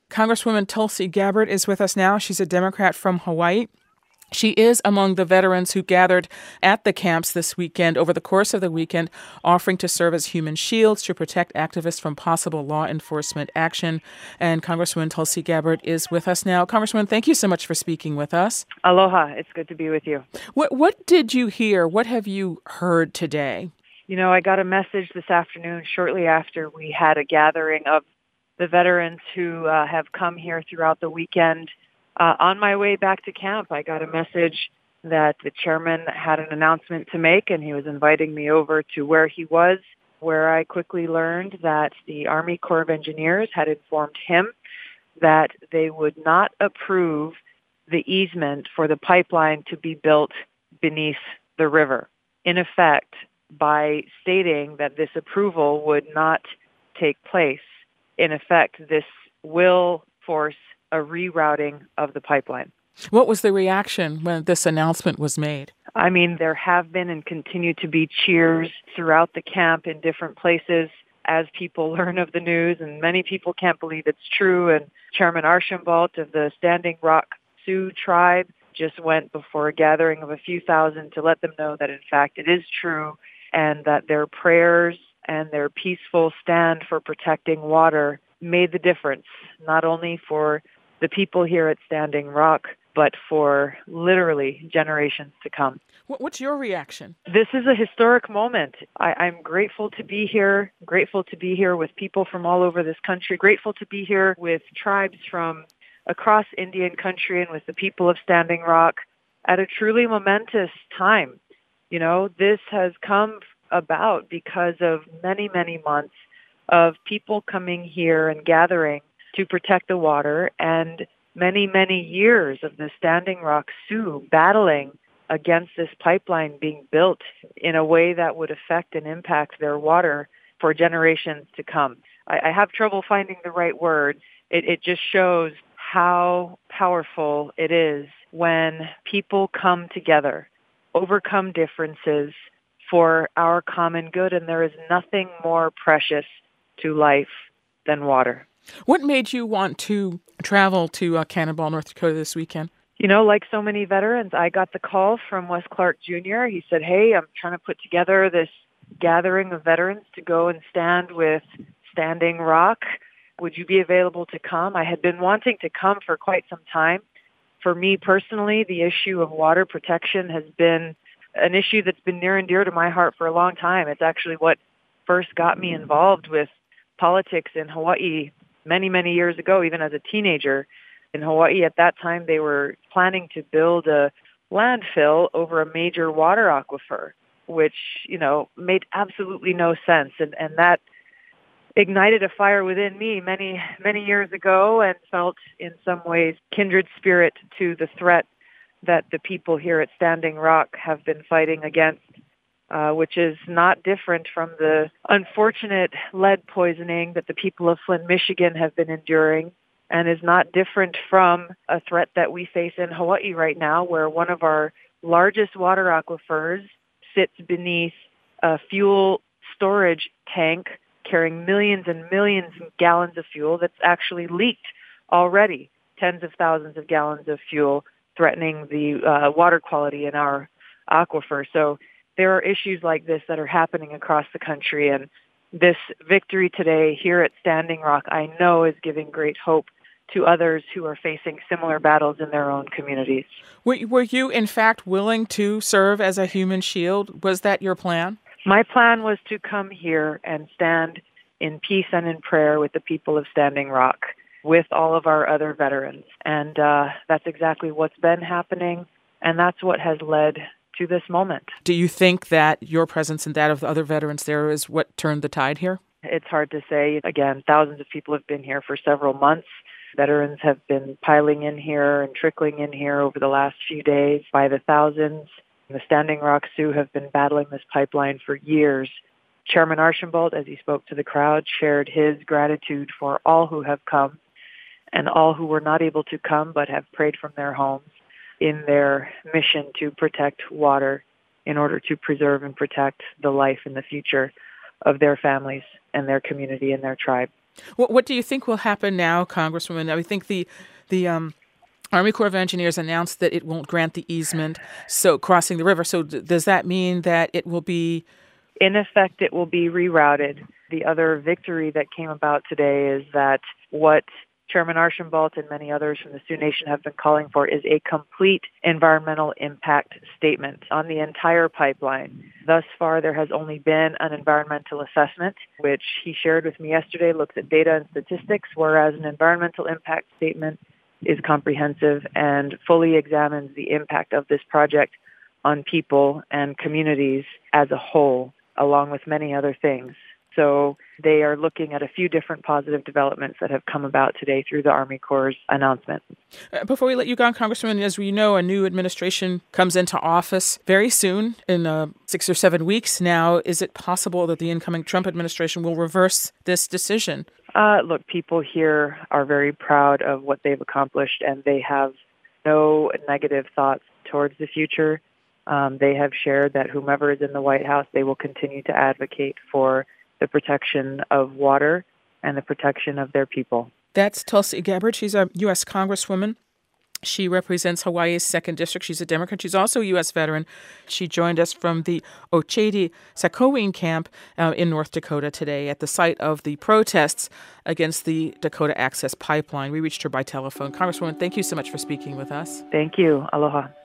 Congresswoman Tulsi Gabbard is with us now. She's a Democrat from Hawaii. She is among the veterans who gathered at the camps this weekend, over the course of the weekend, offering to serve as human shields to protect activists from possible law enforcement action. And Congresswoman Tulsi Gabbard is with us now. Congresswoman, thank you so much for speaking with us. Aloha. It's good to be with you. What did you hear? What have you heard today? You know, I got a message this afternoon shortly after we had a gathering of the veterans who have come here throughout the weekend. On my way back to camp, I got a message that the chairman had an announcement to make, and he was inviting me over to where he was, where I quickly learned that the Army Corps of Engineers had informed him that they would not approve the easement for the pipeline to be built beneath the river. In effect, by stating that this approval would not take place, in effect, this will force a rerouting of the pipeline. What was the reaction when this announcement was made? I mean, there have been and continue to be cheers throughout the camp in different places as people learn of the news, and many people can't believe it's true. And Chairman Archambault of the Standing Rock Sioux tribe just went before a gathering of a few thousand to let them know that, in fact, it is true and that their prayers and their peaceful stand for protecting water made the difference, not only for the people here at Standing Rock, but for literally generations to come. What's your reaction? This is a historic moment. I'm grateful to be here, with people from all over this country, grateful to be here with tribes from across Indian country and with the people of Standing Rock at a truly momentous time. You know, this has come about because of many, many months of people coming here and gathering to protect the water, and many, many years of the Standing Rock Sioux battling against this pipeline being built in a way that would affect and impact their water for generations to come. I have trouble finding the right word. It just shows how powerful it is when people come together, overcome differences for our common good, and there is nothing more precious to life than water. What made you want to travel to Cannonball, North Dakota this weekend? You know, like so many veterans, I got the call from Wes Clark Jr. He said, hey, I'm trying to put together this gathering of veterans to go and stand with Standing Rock. Would you be available to come? I had been wanting to come for quite some time. For me personally, the issue of water protection has been an issue that's been near and dear to my heart for a long time. It's actually what first got me involved with politics in Hawaii many, many years ago, even as a teenager. In Hawaii at that time, they were planning to build a landfill over a major water aquifer, which, you know, made absolutely no sense. And that ignited a fire within me many, many years ago, and felt in some ways kindred spirit to the threat that the people here at Standing Rock have been fighting against, which is not different from the unfortunate lead poisoning that the people of Flint, Michigan have been enduring, and is not different from a threat that we face in Hawaii right now, where one of our largest water aquifers sits beneath a fuel storage tank carrying millions and millions of gallons of fuel that's actually leaked already, tens of thousands of gallons of fuel, threatening the water quality in our aquifer. So there are issues like this that are happening across the country, and this victory today here at Standing Rock, I know, is giving great hope to others who are facing similar battles in their own communities. Were you, in fact, willing to serve as a human shield? Was that your plan? My plan was to come here and stand in peace and in prayer with the people of Standing Rock, with all of our other veterans. And that's exactly what's been happening, and that's what has led to this moment. Do you think that your presence and that of the other veterans there is what turned the tide here? It's hard to say. Again, thousands of people have been here for several months. Veterans have been piling in here and trickling in here over the last few days by the thousands. The Standing Rock Sioux have been battling this pipeline for years. Chairman Archambault, as he spoke to the crowd, shared his gratitude for all who have come and all who were not able to come but have prayed from their homes in their mission to protect water in order to preserve and protect the life and the future of their families and their community and their tribe. What do you think will happen now, Congresswoman? I think the Army Corps of Engineers announced that it won't grant the easement, so crossing the river. So does that mean that it will be... In effect, it will be rerouted. The other victory that came about today is that what Chairman Archambault and many others from the Sioux Nation have been calling for is a complete environmental impact statement on the entire pipeline. Thus far, there has only been an environmental assessment, which he shared with me yesterday, looks at data and statistics, whereas an environmental impact statement is comprehensive and fully examines the impact of this project on people and communities as a whole, along with many other things. So they are looking at a few different positive developments that have come about today through the Army Corps' announcement. Before we let you go on, Congresswoman, as we know, a new administration comes into office very soon, in 6 or 7 weeks now. Is it possible that the incoming Trump administration will reverse this decision? Look, people here are very proud of what they've accomplished, and they have no negative thoughts towards the future. They have shared that whomever is in the White House, they will continue to advocate for the protection of water and the protection of their people. That's Tulsi Gabbard. She's a U.S. Congresswoman. She represents Hawaii's 2nd District. She's a Democrat. She's also a U.S. veteran. She joined us from the Ochedi-Sakowin camp in North Dakota today at the site of the protests against the Dakota Access Pipeline. We reached her by telephone. Congresswoman, thank you so much for speaking with us. Thank you. Aloha.